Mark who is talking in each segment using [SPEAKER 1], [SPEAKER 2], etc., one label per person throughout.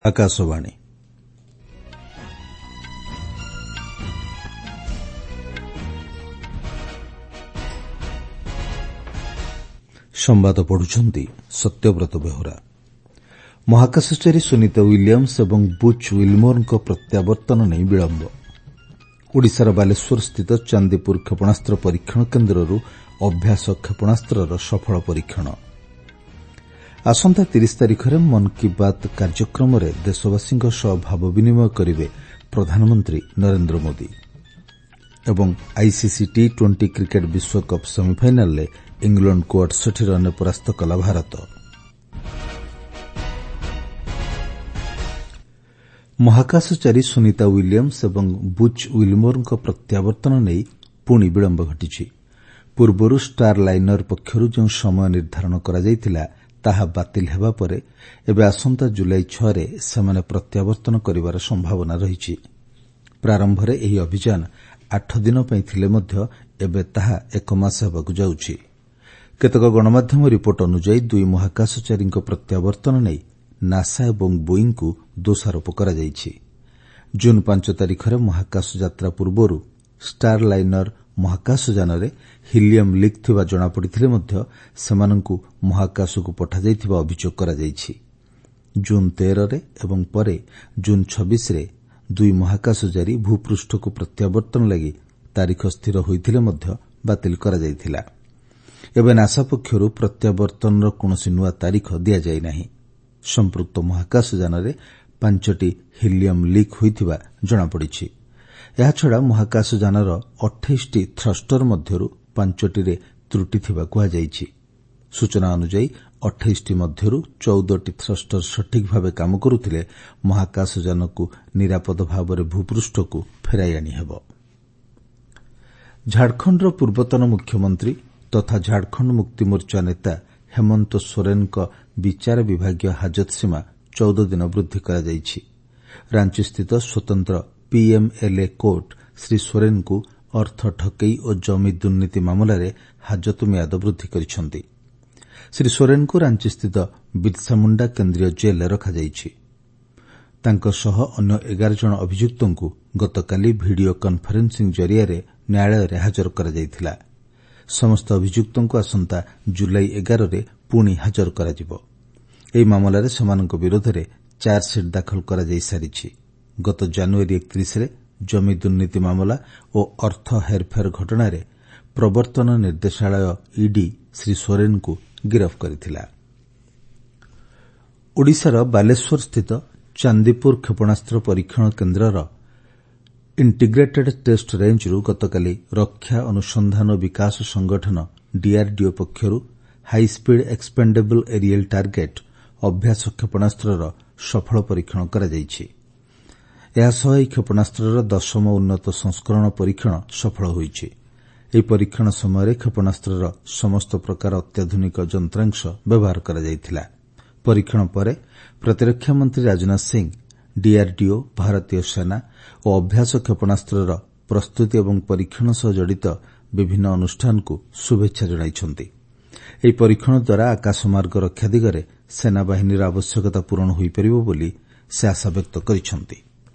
[SPEAKER 1] ଆକାଶବାଣୀ ସମ୍ବାଦ ପଢୁଛନ୍ତି ସତ୍ୟବ୍ରତ ବେହୁରା। ମହାକାଶଚାରୀ ସୁନିତା ୱିଲିୟମ୍ସ ଏବଂ ବୁଚ୍ ୱିଲମୋରଙ୍କ ପ୍ରତ୍ୟାବର୍ତ୍ତନ ନେଇ ବିଳମ୍ବ। ଓଡ଼ିଶାର ବାଲେଶ୍ୱରସ୍ଥିତ ଚାନ୍ଦିପୁର କ୍ଷେପଣାସ୍ତ୍ର ପରୀକ୍ଷଣ କେନ୍ଦ୍ରରୁ ଅଭ୍ୟାସ କ୍ଷେପଣାସ୍ତ୍ରର ସଫଳ ପରୀକ୍ଷଣ। ଆସନ୍ତା 30 ତାରିଖରେ ମନ୍ କି ବାତ୍ କାର୍ଯ୍ୟକ୍ରମରେ ଦେଶବାସୀଙ୍କ ସହ ଭାବ ବିନିମୟ କରିବେ ପ୍ରଧାନମନ୍ତ୍ରୀ ନରେନ୍ଦ୍ର ମୋଦି। ଏବଂ ଆଇସିସି ଟି-20 କ୍ରିକେଟ୍ ବିଶ୍ୱକପ୍ ସେମିଫାଇନାଲରେ ଇଂଲଣ୍ଡକୁ 68 ରନ୍ରେ ପରାସ୍ତ କଲା ଭାରତ। ମହାକାଶଚାରୀ ସୁନିତା ୱିଲିୟମ୍ସ ଏବଂ ବୁଚ୍ ୱିଲମୋରଙ୍କ ପ୍ରତ୍ୟାବର୍ତ୍ତନ ନେଇ ପୁଣି ବିଳମ୍ବ ଘଟିଛି। ପୂର୍ବରୁ ଷ୍ଟାର ଲାଇନର ପକ୍ଷରୁ ଯେଉଁ ସମୟ ନିର୍ଦ୍ଧାରଣ କରାଯାଇଥିଲା ତାହା ବାତିଲ ହେବା ପରେ ଏବେ ଆସନ୍ତା ଜୁଲାଇ 6ରେ ସେମାନେ ପ୍ରତ୍ୟାବର୍ତ୍ତନ କରିବାର ସମ୍ଭାବନା ରହିଛି। ପ୍ରାରମ୍ଭରେ ଏହି ଅଭିଯାନ 8 ଦିନ ପାଇଁ ଥିଲେ ମଧ୍ୟ ଏବେ ତାହା 1 ମାସ ହେବାକୁ ଯାଉଛି। କେତେକ ଗଣମାଧ୍ୟମ ରିପୋର୍ଟ ଅନୁଯାୟୀ ଦୁଇ ମହାକାଶଚାରୀଙ୍କ ପ୍ରତ୍ୟାବର୍ତ୍ତନ ନେଇ ନାସା ଏବଂ ବୋଇଂଙ୍କୁ ଦୋଷାରୋପ କରାଯାଇଛି। ଜୁନ୍ 5 ତାରିଖରେ ମହାକାଶ ଯାତ୍ରା ପୂର୍ବରୁ ଷ୍ଟାର ଲାଇନର ମହାକାଶଯାନରେ ହିଲିୟମ୍ ଲିକ୍ ଥିବା ଜଣାପଡ଼ିଥିଲେ ମଧ୍ୟ ସେମାନଙ୍କୁ ମହାକାଶକୁ ପଠାଯାଇଥିବା ଅଭିଯୋଗ କରାଯାଇଛି। ଜୁନ୍ 13ରେ ଏବଂ ପରେ ଜୁନ୍ 26ରେ ଦୁଇ ମହାକାଶଚାରୀ ଭୂପୃଷ୍ଠକୁ ପ୍ରତ୍ୟାବର୍ତ୍ତନ ଲାଗି ତାରିଖ ସ୍ଥିର ହୋଇଥିଲେ ମଧ୍ୟ ବାତିଲ କରାଯାଇଥିଲା। ଏବେ ନାସା ପକ୍ଷରୁ ପ୍ରତ୍ୟାବର୍ତ୍ତନର କୌଣସି ନୂଆ ତାରିଖ ଦିଆଯାଇ ନାହିଁ। ସମ୍ପୃକ୍ତ ମହାକାଶଯାନରେ 5ଟି ହିଲିୟମ୍ ଲିକ୍ ହୋଇଥିବା ଜଣାପଡ଼ିଛି। ଏହାଛଡ଼ା ମହାକାଶଯାନର 28ଟି ଥ୍ରଷ୍ଟର ମଧ୍ୟରୁ 5ଟିରେ ତ୍ରୁଟି ଥିବା କୁହାଯାଇଛି। ସୂଚନା ଅନୁଯାୟୀ 28ଟି ମଧ୍ୟରୁ 14ଟି ଥ୍ରଷ୍ଟର ସଠିକ୍ ଭାବେ କାମ କରୁଥିଲେ ମହାକାଶଯାନକୁ ନିରାପଦ ଭାବରେ ଭୂପୃଷ୍ଠକୁ ଫେରାଇ ଆଣିହେବ। ଝାଡ଼ଖଣ୍ଡର ପୂର୍ବତନ ମୁଖ୍ୟମନ୍ତ୍ରୀ ତଥା ଝାଡ଼ଖଣ୍ଡ ମୁକ୍ତିମୋର୍ଚ୍ଚା ନେତା ହେମନ୍ତ ସୋରେନଙ୍କ ବିଚାର ବିଭାଗୀୟ ହାଜତ ସୀମା 14 ଦିନ ବୃଦ୍ଧି କରାଯାଇଛି। ରାଞ୍ଚିସ୍ଥିତ ସ୍ୱତନ୍ତ୍ର ପିଏମ୍ଏଲ୍ଏ କୋର୍ଟ ଶ୍ରୀ ସୋରେନଙ୍କୁ ଅର୍ଥ ଠକେଇ ଓ ଜମି ଦୁର୍ନୀତି ମାମଲାରେ ହାଜତ ମିଆଦ ବୃଦ୍ଧି କରିଛନ୍ତି। ଶ୍ରୀ ସୋରେନଙ୍କୁ ରାଞ୍ଚିସ୍ଥିତ ବିର୍ସାମୁଣ୍ଡା କେନ୍ଦ୍ରୀୟ ଜେଲ୍ରେ ରଖାଯାଇଛି। ତାଙ୍କ ସହ ଅନ୍ୟ 11 ଜଣ ଅଭିଯୁକ୍ତଙ୍କୁ ଗତକାଲି ଭିଡିଓ କନ୍ଫରେନ୍ସିଂ ଜରିଆରେ ନ୍ୟାୟାଳୟରେ ହାଜର କରାଯାଇଥିଲା। ସମସ୍ତ ଅଭିଯୁକ୍ତଙ୍କୁ ଆସନ୍ତା ଜୁଲାଇ 11ରେ ପୁଣି ହାଜର କରାଯିବ। ଏହି ମାମଲାରେ ସେମାନଙ୍କ ବିରୋଧରେ ଚାର୍ଜସିଟ୍ ଦାଖଲ କରାଯାଇସାରିଛି। ଗତ ଜାନୁଆରୀ 31ରେ ଜମି ଦୁର୍ନୀତି ମାମଲା ଓ ଅର୍ଥ ହେରଫେର ଘଟଣାରେ ପ୍ରବର୍ତ୍ତନ ନିର୍ଦ୍ଦେଶାଳୟ ଇଡି ଶ୍ରୀ ସୋରେନଙ୍କୁ ଗିରଫ କରିଥିଲା। ଓଡ଼ିଶାର ବାଲେଶ୍ୱରସ୍ଥିତ ଚାନ୍ଦିପୁର କ୍ଷେପଣାସ୍ତ୍ର ପରୀକ୍ଷଣ କେନ୍ଦ୍ରର ଇଣ୍ଟିଗ୍ରେଟେଡ୍ ଟେଷ୍ଟ ରେଞ୍ଜରୁ ଗତକାଲି ରକ୍ଷା ଅନୁସନ୍ଧାନ ଓ ବିକାଶ ସଂଗଠନ ଡିଆର୍ଡିଓ ପକ୍ଷରୁ ହାଇସ୍ପିଡ୍ ଏକ୍ସପେଣ୍ଡେବଲ୍ ଏରିଏଲ୍ ଟାର୍ଗେଟ୍ ଅଭ୍ୟାସ କ୍ଷେପଣାସ୍ତ୍ରର ସଫଳ ପରୀକ୍ଷଣ କରାଯାଇଛି। ଏହାସହ ଏହି କ୍ଷେପଣାସ୍ତ୍ରର 10ମ ଉନ୍ନତ ସଂସ୍କରଣ ପରୀକ୍ଷଣ ସଫଳ ହୋଇଛି। ଏହି ପରୀକ୍ଷଣ ସମୟରେ କ୍ଷେପଣାସ୍ତ୍ରର ସମସ୍ତ ପ୍ରକାର ଅତ୍ୟାଧୁନିକ ଯନ୍ତ୍ରାଂଶ ବ୍ୟବହାର କରାଯାଇଥିଲା। ପରୀକ୍ଷଣ ପରେ ପ୍ରତିରକ୍ଷା ମନ୍ତ୍ରୀ ରାଜନାଥ ସିଂହ ଡିଆର୍ଡିଓ, ଭାରତୀୟ ସେନା ଓ ଅଭ୍ୟାସ କ୍ଷେପଣାସ୍ତ୍ରର ପ୍ରସ୍ତୁତି ଏବଂ ପରୀକ୍ଷଣ ସହ ଜଡ଼ିତ ବିଭିନ୍ନ ଅନୁଷ୍ଠାନକୁ ଶୁଭେଚ୍ଛା ଜଣାଇଛନ୍ତି। ଏହି ପରୀକ୍ଷଣ ଦ୍ୱାରା ଆକାଶମାର୍ଗ ରକ୍ଷା ଦିଗରେ ସେନାବାହିନୀର ଆବଶ୍ୟକତା ପୂରଣ ହୋଇପାରିବ ବୋଲି ସେ ଆଶାବ୍ୟକ୍ତ କରିଛନ୍ତି।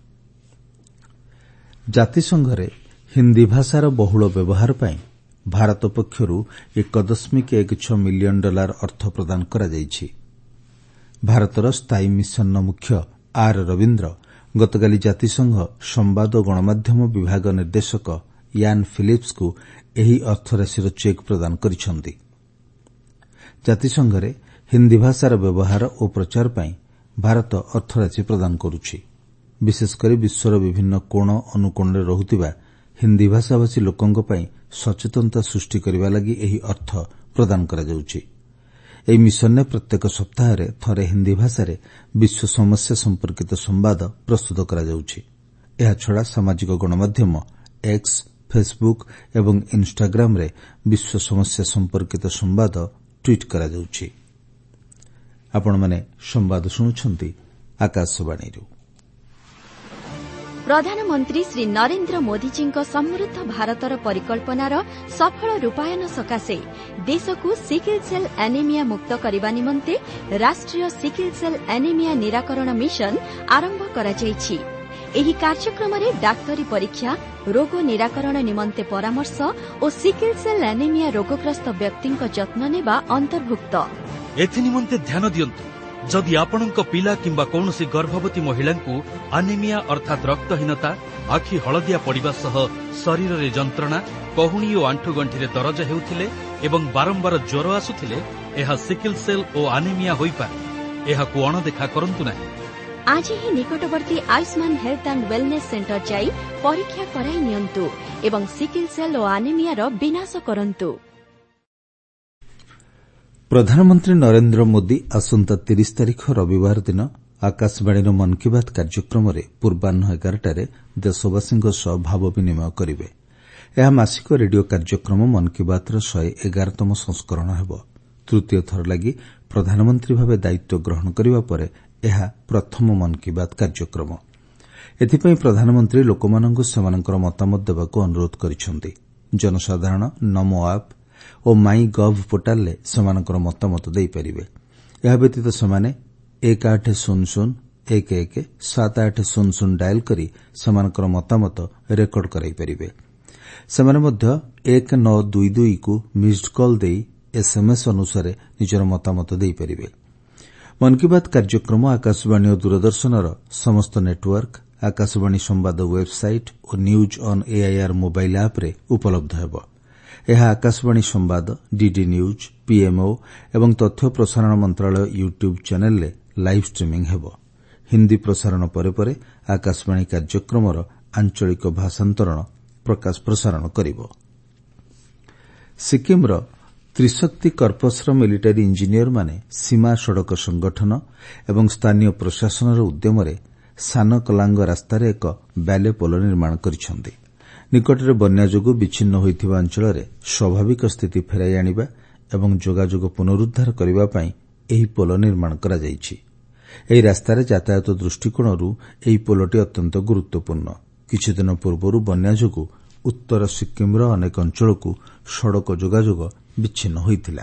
[SPEAKER 1] ଜାତିସଂଘରେ ହିନ୍ଦୀ ଭାଷାର ବହୁଳ ବ୍ୟବହାର ପାଇଁ ଭାରତ ପକ୍ଷରୁ $1.16 ମିଲିୟନ ଅର୍ଥ ପ୍ରଦାନ କରାଯାଇଛି। ଭାରତର ସ୍ଥାୟୀ ମିଶନର ମୁଖ୍ୟ ଆର୍ ରବୀନ୍ଦ୍ର ଗତକାଲି ଜାତିସଂଘ ସମ୍ବାଦ ଓ ଗଣମାଧ୍ୟମ ବିଭାଗ ନିର୍ଦ୍ଦେଶକ ୟାନ୍ ଫିଲିପ୍ସଙ୍କୁ ଏହି ଅର୍ଥରାଶିର ଚେକ୍ ପ୍ରଦାନ କରିଛନ୍ତି। ଜାତିସଂଘରେ ହିନ୍ଦୀ ଭାଷାର ବ୍ୟବହାର ଓ ପ୍ରଚାର ପାଇଁ ଭାରତ ଅର୍ଥରାଶି ପ୍ରଦାନ କରୁଛି। ବିଶେଷକରି ବିଶ୍ୱର ବିଭିନ୍ନ କୋଣ ଅନୁକୋଣରେ ରହୁଥିବା ହିନ୍ଦୀ ଭାଷାଭାଷୀ ଲୋକଙ୍କ ପାଇଁ ସଚେତନତା ସୃଷ୍ଟି କରିବା ଲାଗି ଏହି ଅର୍ଥ ପ୍ରଦାନ କରାଯାଉଛି। ଏହି ମିଶନରେ ପ୍ରତ୍ୟେକ ସପ୍ତାହରେ ଥରେ ହିନ୍ଦୀ ଭାଷାରେ ବିଶ୍ୱ ସମସ୍ୟା ସମ୍ପର୍କିତ ସମ୍ବାଦ ପ୍ରସ୍ତୁତ କରାଯାଉଛି। ଏହାଛଡ଼ା ସାମାଜିକ ଗଣମାଧ୍ୟମ ଏକ୍ସ, ଫେସବୁକ୍ ଏବଂ ଇନ୍ଷ୍ଟାଗ୍ରାମରେ ବିଶ୍ୱ ସମସ୍ୟା ସମ୍ପର୍କିତ ସମ୍ବାଦ ଟ୍ୱିଟ୍ କରାଯାଉଛି। ଆପଣମାନେ ସମ୍ବାଦ ଶୁଣୁଛନ୍ତି ଆକାଶବାଣୀରୁ।
[SPEAKER 2] प्रधानमंत्री श्री नरेन्द्र मोदीजीଙ୍କ समृद्ध भारतर परिकल्पनार सफल रूपायन सकाशे देशको सिकिल सेल एनीमिया मुक्त करने निमंते राष्ट्रीय सिकिल सेल एनीमिया निराकरण मिशन आरंभ कराଯାଇଛି। ଏହି କାର୍ଯ୍ୟକ୍ରମରେ ଡାକ୍ତରୀ ପରୀକ୍ଷା, ରୋଗ ନିରାକରଣ ନିମନ୍ତେ ପରାମର୍ଶ ଓ ସିକିଲ ସେଲ୍ ଆନିମିଆ ରୋଗଗ୍ରସ୍ତ ବ୍ୟକ୍ତିଙ୍କ ଯତ୍ନ ନେବା ଅନ୍ତର୍ଭୁକ୍ତ।
[SPEAKER 3] ଏଥିନିମନ୍ତେ ଧ୍ୟାନ ଦିଅନ୍ତୁ, ଯଦି ଆପଣଙ୍କ ପିଲା କିମ୍ବା କୌଣସି ଗର୍ଭବତୀ ମହିଳାଙ୍କୁ ଆନିମିଆ ଅର୍ଥାତ୍ ରକ୍ତହୀନତା, ଆଖି ହଳଦିଆ ପଡ଼ିବା ସହ ଶରୀରରେ ଯନ୍ତ୍ରଣା, କହୁଣୀ ଓ ଆଣ୍ଠୁଗଣ୍ଠିରେ ଦରଜ ହେଉଥିଲେ ଏବଂ ବାରମ୍ବାର ଜ୍ୱର ଆସୁଥିଲେ, ଏହା ସିକିଲ ସେଲ୍ ଓ ଆନିମିଆ ହୋଇପାରେ। ଏହାକୁ ଅଣଦେଖା କରନ୍ତୁ ନାହିଁ।
[SPEAKER 2] आज ही निकटवर्ती Ayushman health and wellness centre जाई परीक्षा कराई नियंतु एवं सिकिल सेल और आनिमियार विनाश करंतु।
[SPEAKER 1] प्रधानमंत्री नरेंद्र मोदी आसंता 30 तारिख रविवार दिन आकाशवाणी मन की बात कार्यक्रम पूर्वाह्न 11 देशवासी भाव विनिमय करेंगे। यह मासिक रेडियो कार्यक्रम मन की बात 111तम संस्करण हेब। तृतीय थर लगी प्रधानमंत्री भाव दायित्व ग्रहण करने पर यह प्रथम मन की बात कार्यक्रम। एथिपाई प्रधानमंत्री लोकमानंकु सेमानंकर मतामत देबाकू अनुरोध करिसेंति। जनसाधारण नमो आप और माई गव पोर्टाल रे सेमानंकर मतामत देई परिबे। एहा व्यतीत सेमाने 1800-11-7800 डायल करी सेमानंकर मतामत रेकर्ड कराई परिबे। सेमाने मध्य 1922 को मिस्ड कॉल देई एसएमएस अनुसार निजर मतामत देई परिबे। मन की बात कार्यक्रम आकाशवाणी और दूरदर्शनर समस्त नेटवर्क, आकाशवाणी संवाद वेबसाइट और news on AIR mobile app रे उपलब्ध हेबो। यह आकाशवाणी संवाद, डीडी न्यूज, पीएमओ एवं तथ्य प्रसारण मंत्रालय यूट्यूब चैनल रे लाइव स्ट्रीमिंग हेबो। हिंदी प्रसारण परे परे आकाशवाणी कार्यक्रमर आंचलिक भाषांतरण प्रसारण करिबो। सिक्किमर त्रिशक्ति कर्पसर मिलिटारी इंजिनियर माने सीमा सड़क संगठन एवं स्थानीय प्रशासन उद्यम सान कलांग रास्तार एक बैले पोल निर्माण करिसेंति। निकटरे बन्या जोगु विच्छिन्न होइथिबा अंचल स्वाभाविक स्थिति फेराई आनिबा एवं जोगाजोग पुनरुद्धार करिबा पई एही पोल निर्माण करा जायछि। एही रास्तार यातायात दृष्टिकोणरू एही पोलटी अत्यंत गुरुत्वपूर्ण। किछि दिन पूर्वरु बन्या जोगु उत्तर सिक्किमर अनेक अंचलकु सड़क जोगाजोग विच्छिन्न होइथिला।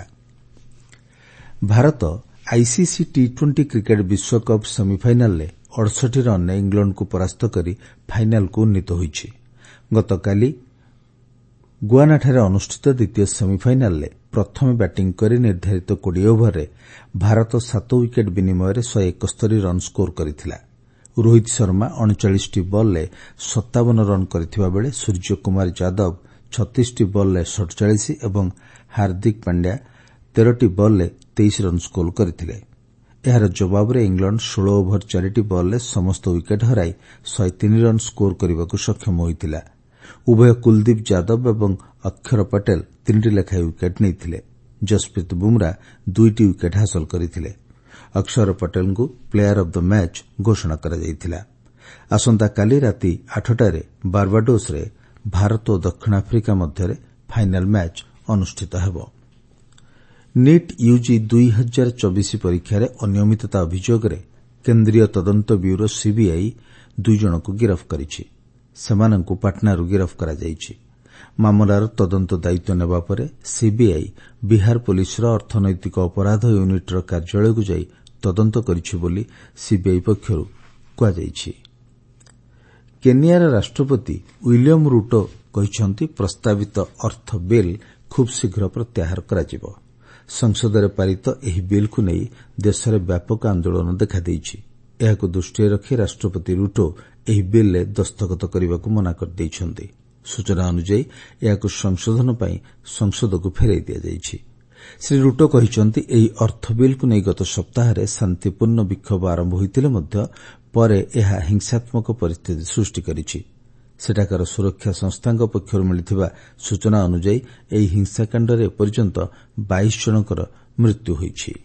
[SPEAKER 1] भारत आईसीसी टी20 क्रिकेट विश्वकप सेमिफाइनाल 68 रन इंग्लैंड को परास्त करी फाइनाल को उन्नीत होइछि। गतकाली गुआनाठारे अनुष्ठित द्वितीय सेमिफाइनाल प्रथम बैटिंग करी निर्धारित 20 ओभर भारत 7 विकेट विनिमय 171 रन स्कोर करिथिला। रोहित शर्मा 39 बॉल 57 रन करथिबा बेले सूर्य कुमार यादव 36 बॉल 47 एवं Hardik Pandya 13 ball 23 run score करथिले। एहार जवाब रे इंग्लैंड 16 ओभर 4 बॉल समस्त विकेट हराई 103 रन स्कोर करने सक्षम होइतिला। उभय कुलदीप यादव एवं अक्षर पटेल 3 लेखाएं विकेट नैथिले। जसप्रीत बुमरा 2 विकेट हासिल करथिले। अक्षर पटेल को प्लेयर ऑफ द मैच घोषणा करा जायतिला। आसंता काली राति 8टारे बारबाडोस रे भारत और दक्षिण आफ्रिका मध्य फाइनाल मैच अनुष्ठित हेबो। नीट यूजी 2024 परीक्षा अनियमितता अभियोग केन्द्रीय तदंत ब्यूरो सीबीआई 2 जन को गिरफ करिछि। सेमानंकु पाटनारू गिरफ करा जायछि। मामलार तदंत दायित्व नेबा परे सीबीआई बिहार पुलिसर अर्थनैतिक अपराध यूनिटर कार्यालय को जाई तदंत करिछि बोली सीबीआई पक्षरु कहा जायछि। केनियार राष्ट्रपति विलियम रूटो कहिसंति प्रस्तावित अर्थ बिल खूब शीघ्र प्रत्याहार कराजिबो। संसदरे पारित एही बिल को नहीं देश में व्यापक आंदोलन देखा देइछि। एहाकु दृष्टि रखी राष्ट्रपति रूटो एही बिल दस्तखत करने को मना कर देइछंती। सूचना अनुसार एहाकु संशोधन पई संसद को फेराई दिया जाइछि। श्री रूटो कहिसंति एही अर्थ बिल को नहीं गत सप्ताह शांतिपूर्ण विक्षोभ आरंभ होइतिले मध्य परे एहा हिंसात्मक परिस्थिति सृष्टि करिछि। सेठाकार सुरक्षा संस्था पक्षर मिलिथिबा सूचना अनुसार एही हिंसाकांडरे एपर्यंत 22 जनकर मृत्यु होइछि।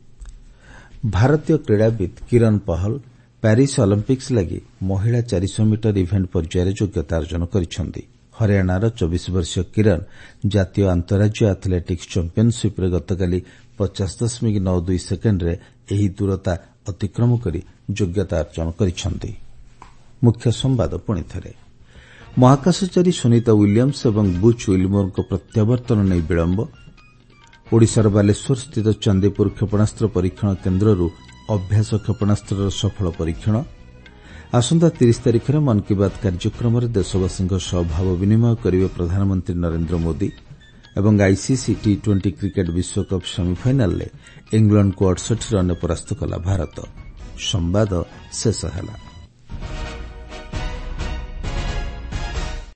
[SPEAKER 1] भारतीय क्रीड़ाविद किरण पहल प्यारिस ओलंपिक्स लगी महिला 400 मीटर इवेंट पर्यायर योग्यता अर्जन करिसेंति। हरियाणार 24 वर्षीय किरण जातीय अंतर्राज्य एथलेटिक्स चैंपियनशिप रे गतकाली 50.92 सेकेंड रे एही दूरता अतिक्रम करी योग्यता अर्जन करिसेंति। मुख्य संवाद पुणी थे महाकाशचारी सुनीता विलियम्स और बुच विलमोर प्रत्यावर्तन नहीं विलंब ओडिशार बालेश्वर स्थित चंदीपुर क्षेपणास्त्र परीक्षण केन्द्रରୁ अभ्यास क्षेपणास्त्र सफल परीक्षण आसंता 30 तारिख में मन की बात कार्यक्रम में देशवासी भाव विनिमय करेंगे प्रधानमंत्री नरेंद्र मोदी और आईसीसी T20 क्रिकेट विश्वकप सेमिफाइनाल में इंग्लैंड को 68 रन परास्त कला भारत। संवाद शेष है।